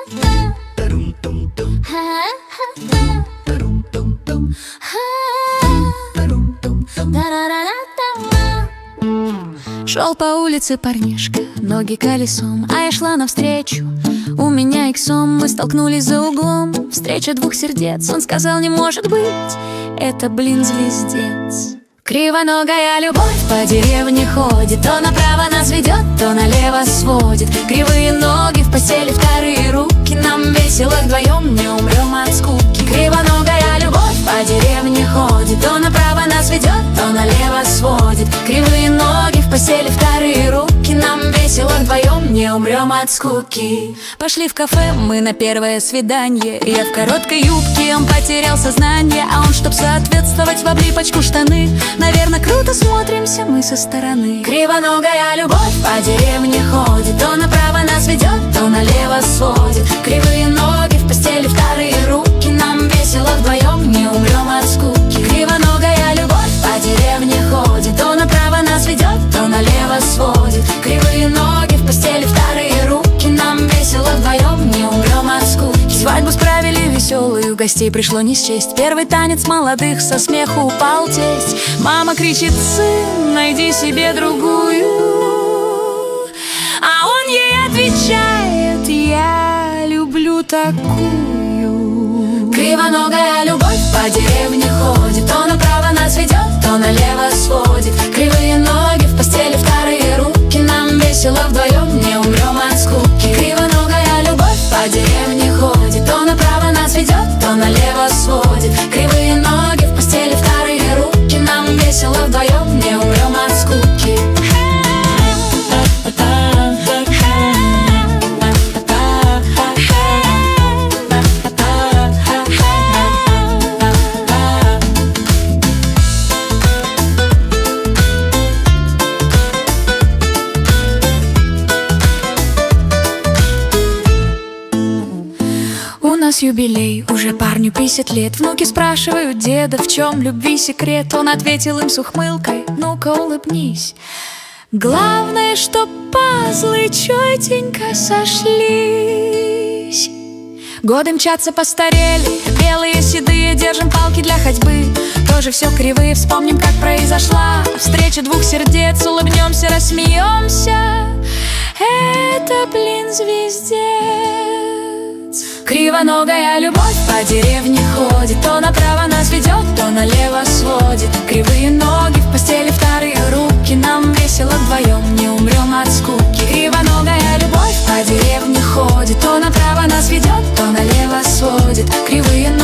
Шел по улице парнишка, ноги колесом, а я шла навстречу. У меня иксом, мы столкнулись за углом. Встреча двух сердец, он сказал, не может быть, это, блин, звездец. Кривоногая любовь по деревне ходит, то направо нас ведет, то налево сводит. Кривые ноги в постели, вторые руки, нам весело вдвоем, не умрем от скуки. Кривоногая любовь по деревне ходит, то направо нас ведет, то налево сводит. Кривые ноги в постели, вторые руки, нам весело вдвоем, не умрем от скуки. Пошли в кафе мы на первое свидание. Я в короткой юбке, он потерял сознание, а он, чтоб соответствовать, в облипочку штаны. Наверное, круто смотримся мы со стороны. Кривоногая любовь по деревне ходит, то направо нас ведет, то налево сводит. Кривые ноги в постели, вторые руки, нам весело вдвоем, не умрем от скуки. Кривоногая любовь по деревне ходит, то направо нас ведет, то налево сводит. Кривые ноги в постели, вторые руки, нам весело вдвоем, не умрем от скуки. Свадьбу справили веселую, гостей пришло не счесть. Первый танец молодых, со смеху упал тесть. Мама кричит: сын, найди себе другую. А он ей отвечает: я люблю такую. Кривоногая любовь по деревне ходит, то направо нас ведет, то налево сводит. Кривые ноги в постели, вторые руки, нам весело вдвоем, не умрем от скуки. Кривоногая любовь по деревне ходит, то направо нас ведет, то налево сводит. Кривые ноги в постели, вторые руки, нам весело вдвоем, не умрем от скуки. У нас юбилей, уже парню 50 лет. Внуки спрашивают деда, в чем любви секрет. Он ответил им с ухмылкой: ну-ка улыбнись. Главное, чтоб пазлы четенько сошлись. Годы мчатся, постарели, белые, седые, держим палки для ходьбы. Тоже все кривые, вспомним, как произошла встреча двух сердец. Улыбнемся, рассмеемся, это, блин, звездец. Кривоногая любовь по деревне ходит, то направо нас ведет, то налево сводит. Кривые ноги в постели, вторые руки, нам весело вдвоем, не умрем от скуки. Кривоногая любовь по деревне ходит, то направо нас ведет, то налево сводит. Кривые